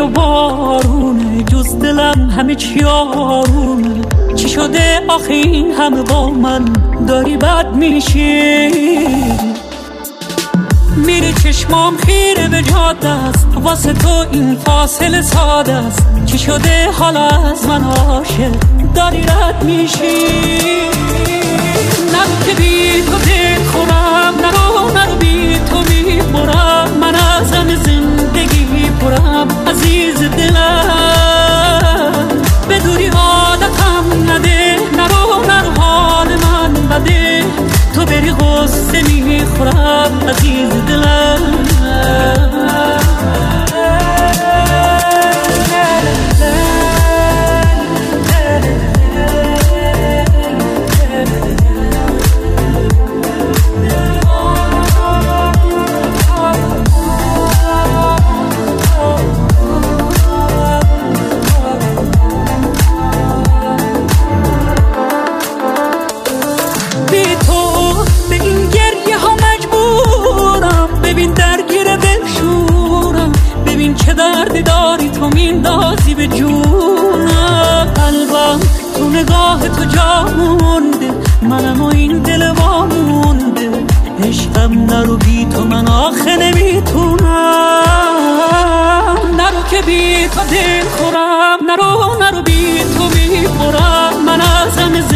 و بارونه، جز دلم همه چی آرونه. چی شده آخه این همه با من داری بد میشی؟ میری چشمام خیره به جاده است، واسه تو این فاصله ساده است. چی شده حالا از من عاشق داری رد میشی؟ نرو که بی تو دل خورم، نرو بی تو میبرم. من از همه زندگی پرم عزیز دلم، به دوری عادتم نده. نرو حال من بده، تو بری غصه میخورم عزیز دلم. چه دردی داری تو میندازی به جونم. قلبم تو نگاه تو جا مونده، منم و این دل وامونده. عشقم نرو بی تو من آخه نمیتونم. نرو که بی تو دل خورم، نرو بی تو میبرم. من از همه